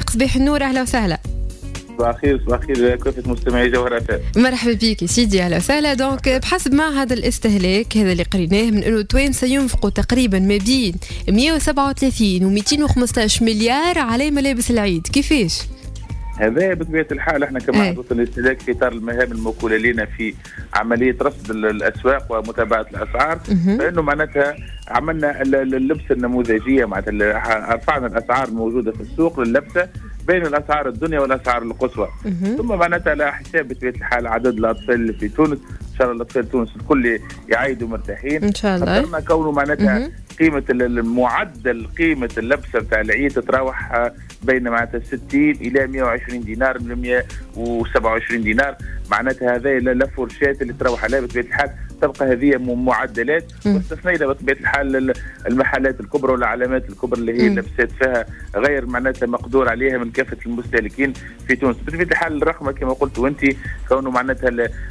صباح النور، أهلا وسهلا. صباح الخير كافة مستمعي جوهر FM. مرحبا بك يا سيدي، اهلا وسهلا. دونك بحسب معهد الاستهلاك هذا اللي قريناه من انه التوانسه ينفقوا تقريبا ما بين 137 و 215 مليار على ملابس العيد، كيفاش؟ هذا بطبيعة الحال احنا كمعهد وطني للاستهلاك في اطار المهام الموكولة لنا في عملية رصد الاسواق ومتابعة الاسعار، فانه معناتها عملنا اللبسة النموذجية، معناتها رفعنا الاسعار الموجودة في السوق لللبسة بين الاسعار الدنيا والاسعار القصوى، ثم معناتها على حساب بطبيعة الحال عدد الاطفال اللي في تونس، ان شاء الله الاطفال تونس الكل يعيدوا مرتاحين ان شاء الله. قدرنا كونه معناتها قيمة المعدل قيمة اللبسة بتاع العيد تتراوح بين معناتها 60 إلى 120 دينار من 127 دينار، معناتها هذا لفرشات اللي تروح عليها بطبيعة الحال تبقى هذه معدلات، واستثنينا بطبيعة الحال المحلات الكبرى والعلامات الكبرى اللي هي اللبسات فيها غير معناتها مقدور عليها من كافة المستهلكين في تونس. بطبيعة الحال الرقم كما قلت وانت كونه معناتها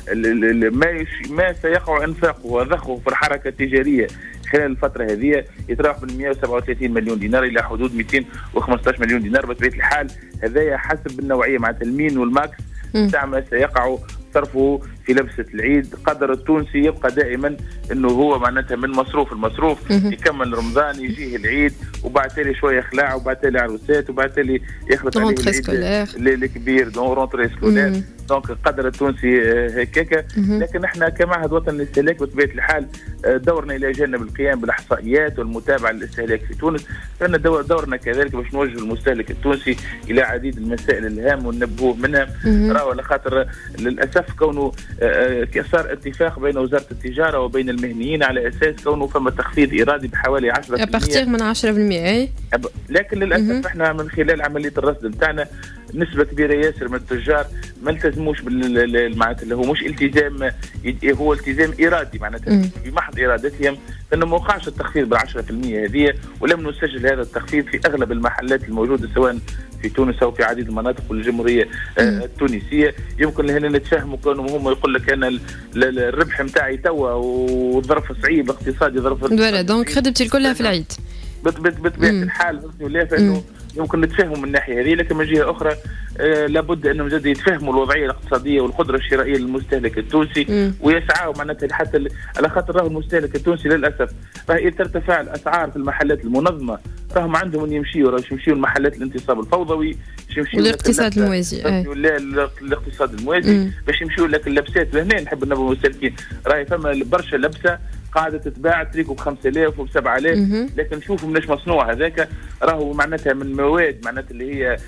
ما سيقع انفاقه وضخه في الحركة التجارية خلال الفترة هذه يتراوح من 137 مليون دينار إلى حدود 215 مليون دينار. بطبيعة الحال هذايا حسب النوعية مع المين والماكس تاع ما سيقع صرفه في لبسة العيد. قدر التونسي يبقى دائما انه هو معناتها من المصروف يكمل رمضان يجيه العيد وبعد تالي شويه خلاع وبعد تالي عروسات وبعد تالي يخلط عليه العيد الكبير دون رونتري سكولير. دونك قدر التونسي هكاكا، لكن احنا كمعهد وطني للاستهلاك بطبيعه الحال دورنا الى جانب القيام بالاحصائيات والمتابعه للاستهلاك في تونس، فان دورنا كذلك باش نوجه المستهلك التونسي الى عديد المسائل الهامه وننبهوه منها. راهو على خاطر للاسف كونه صار اتفاق بين وزاره التجاره وبين المهنيين على اساس كونه فما تخفيض ارادي بحوالي 10% ابارتيغ من 10%. لكن للاسف احنا من خلال عمليه الرصد نتاعنا نسبه كبيره ياسر من التجار ما التزموش معناتها اللي هو مش التزام، هو التزام ارادي معناتها بمحض ارادتهم انه ما وقعش التخفيض بال 10% هذه، ولم نسجل هذا التخفيض في اغلب المحلات الموجوده سواء في تونس او في عديد المناطق والجمهوريه التونسيه. يمكن هنا نتفاهموا كانوا هم يقول لك انا الربح نتاعي توا والظرف صعيب اقتصادي ظرف فوالا دونك خدمتي كلها في العيد بطبيعه الحال باذن الله، فانه يمكن نتفاهموا من الناحيه هذه، لكن من جهه اخرى لابد انهم جد يتفهموا الوضعيه الاقتصاديه والقدره الشرائيه للمستهلك التونسي ويسعوا معناتها حتى على خاطر راهو المستهلك التونسي للاسف راه ترتفع الاسعار في المحلات المنظمه، راهم عندهم ان يمشيوا المحلات الانتصاب الفوضوي، يمشيوا الاقتصاد الموازي الاقتصاد الموازي باش يمشيوا لك اللبسات. وهنا نحب ننبه المستهلكين راهي فما برشا لبسه قاعده تتباع تريكو ب 5000 وب 7000، لكن شوفوا مناش مصنوع هذاك راهو معناتها من مواد معناتها اللي هي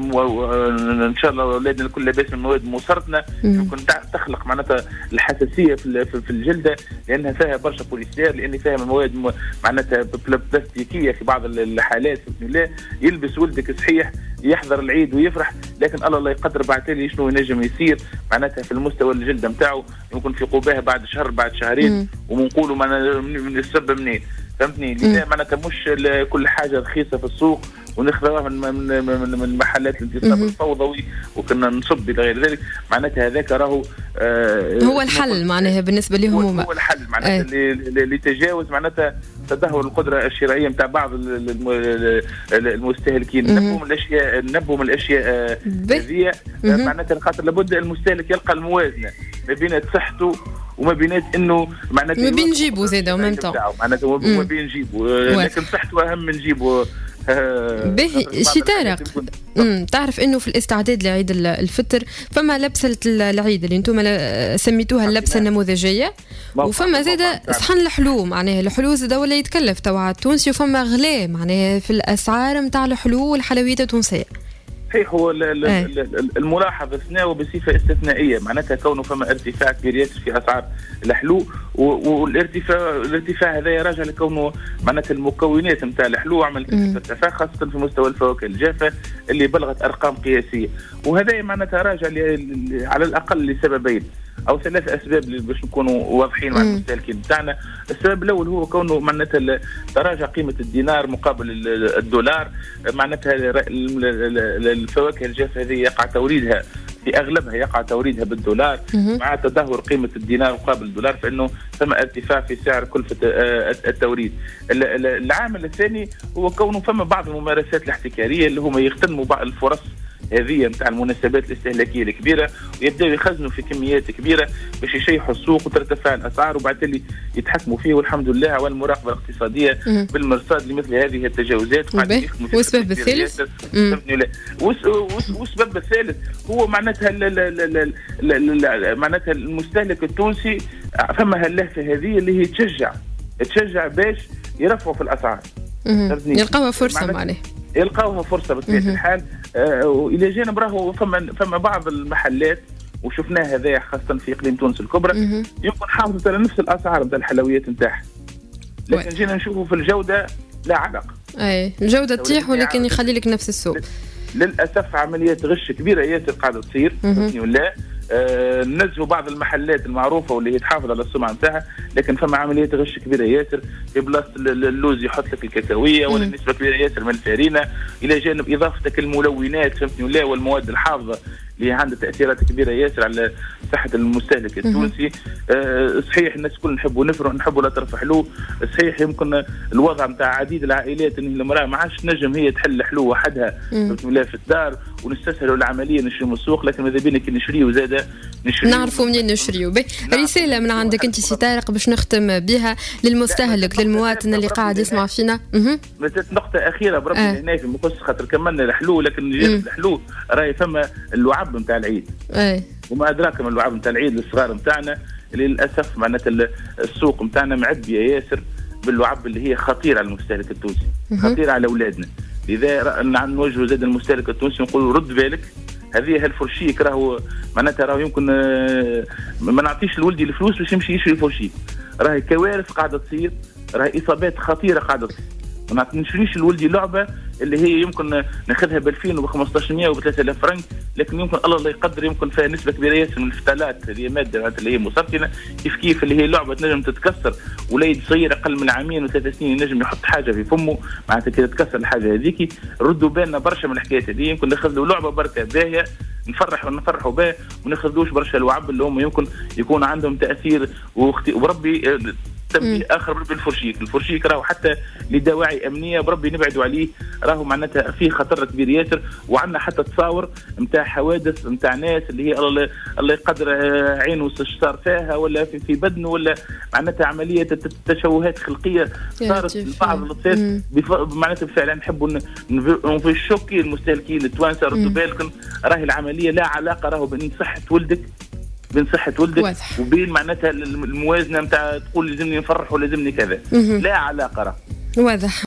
ان شاء الله اولادنا الكل لاباس من مواد مصرتنا يمكن تخلق معناتها الحساسيه في الجلده لانها فيها برشا بوليستير، لان فيها مواد معناتها بلاستيكيه في بعض الحالات. باذن الله يلبس ولدك صحيح يحضر العيد ويفرح، لكن الله يقدر بعد تالي شنو ينجم يصير معناتها في المستوى الجلده نتاعو، يمكن في قباه بعد شهر بعد شهرين ونقولوا من السبب منين، فهمتني؟ لذا معناتها مش كل حاجه رخيصه في السوق ونخذوها من محلات الانتصاب الفوضوي وكنا نصب الى غير ذلك، معناتها هذاك راهو هو الحل معناها بالنسبه لهم هو الحل معناتها اللي تجاوز معناتها تدهور القدره الشرائيه نتاع بعض المستهلكين. نبهم الاشياء هذه معناتها خاطر لابد المستهلك يلقى الموازنه ما بين صحته وما بينات انه معناتها ما بين نجيبو زاده ومن معناتها ما بين نجيبو، لكن صحته اهم من نجيبو. باهي شي طارق، تعرف انه في الاستعداد لعيد الفطر فما لبسه العيد اللي انتم سميتوها اللبسه النموذجيه، وفما زاده صحن الحلو، معناها الحلو زاده ولا يتكلف توا على التونسي، وفما غلاء معناها في الاسعار نتاع الحلو والحلويات التونسيه. صحيح، هو الملاحظ اثناء بصفه استثنائيه معناتها كونه فما ارتفاع كبير ياسر في اسعار الحلو، والارتفاع هذا راجع لكونه معناتها المكونات نتاع الحلو عملت ارتفاع خاصه في مستوى الفواكه الجافه اللي بلغت ارقام قياسيه، وهذا معناتها راجع على الاقل لسببين او 3 اسباب باش نكونوا واضحين مع المستهلكين بتاعنا. السبب الاول هو كونه معناتها تراجع قيمه الدينار مقابل الدولار، معناتها الفواكه الجافه هذه يقع توريدها في اغلبها يقع توريدها بالدولار مع تدهور قيمه الدينار مقابل الدولار، فانه ثم ارتفاع في سعر كلفه التوريد. العامل الثاني هو كونه فما بعض الممارسات الاحتكاريه اللي هما يغتنموا بعض الفرص هذه نتاع المناسبات الاستهلاكيه الكبيره، ويبداوا يخزنوا في كميات كبيره باش يشيحوا السوق وترتفع الاسعار، وبعد اللي يتحكموا فيه. والحمد لله والمراقبه الاقتصاديه بالمرصاد لمثل هذه التجاوزات. والسبب الثالث والسبب الثالث هو معناتها معناتها المستهلك التونسي فما هاللهفه هذه اللي هي تشجع باش يرفعوا في الاسعار، يلقاوها فرصه معناها يلقاوها فرصه بطبيعه الحال. والى جانب راهو فما بعض المحلات وشفناه هذا خاصه في اقليم تونس الكبرى يمكن حافظت على نفس الاسعار نتاع الحلويات نتاعها، لكن جينا نشوفوا في الجوده لا علاقه. اي الجوده تطيح ولكن يخلي لك نفس السوق. للاسف عمليات غش كبيره ياسر قاعده تصير ولا نزهوا بعض المحلات المعروفه واللي هي تحافظ على السمعه نتاعها، لكن فما عمليات غش كبيره ياسر. في بلاصه اللوز يحط لك الكاكاويه ولا نسبه كبيره ياسر من الفارينه، الى جانب اضافتك الملونات فهمتني ولا والمواد الحافظه اللي عندها تاثيرات كبيره ياسر على صحه المستهلك التونسي. صحيح الناس كل نحبوا نفرح نحبوا لا ترفح له، صحيح يمكن الوضع نتاع عديد العائلات ان المراه ما عادش تنجم هي تحل حلو وحدها ولا في الدار ونستسهلوا العمليه نشريو من السوق، لكن ماذا بينا كي نشريو زاده نعرفوا منين نشريو. رساله من عندك انت سي طارق باش نختم بها للمستهلك للمواطن اللي قاعد يسمع فينا. نقطه اخيره بربي هنا في مقص خاطر كملنا الحلو، لكن جانب الحلو راهي فما اللعب نتاع العيد وما ادراك من اللعب نتاع العيد الصغار نتاعنا اللي للاسف معناتها السوق نتاعنا معبيه ياسر باللعب اللي هي خطيره على المستهلك التونسي، خطيره على اولادنا. لذا نوجهوا زاد المستهلك التونسي نقولوا رد بالك، هذه هالفرشيك راهو معناتها راهو يمكن ما نعطيش لولدي الفلوس باش يمشي يشري الفرشيك، راهي كوارث قاعده تصير، راهي اصابات خطيره قاعده تصير. ما نشريش لولدي لعبه اللي هي يمكن ناخذها ب 2000 وب 1500 وب 3000 فرنك، لكن يمكن الله لا يقدر يمكن فيها نسبه كبيره ياسر من الفتالات، هذه ماده اللي هي مسرطنه، كيف اللي هي لعبه تنجم تتكسر، وليد صغير اقل من عامين وثلاث سنين ينجم يحط حاجه في فمه معناتها كي تتكسر الحاجه هذيك. ردوا بالنا برشا من الحكايات هذه، يمكن ناخذ له لعبه بركه باهيه نفرحوا به وناخذوش برشا الوعب اللي هم يمكن يكون عندهم تاثير وربي تنبيه اخر بالفرشيك راهو حتى لدواعي امنيه بربي نبعدوا عليه، راهو معناتها فيه خطر كبير ياسر. وعندنا حتى تصاور نتاع حوادث نتاع ناس اللي هي الله يقدر عينه صار فيها ولا في بدنه ولا معناتها عمليه تشوهات خلقيه صارت لبعض الاطفال معناتها فعلا نحبوا في الشوكي المستهلكين التوانسه ردوا بالكم، راهي العمليه لا علاقه راهو بين صحه ولدك وبين معناتها الموازنه نتاع تقول لازمني نفرح ولازمني كذا، لا علاقه راه واضح.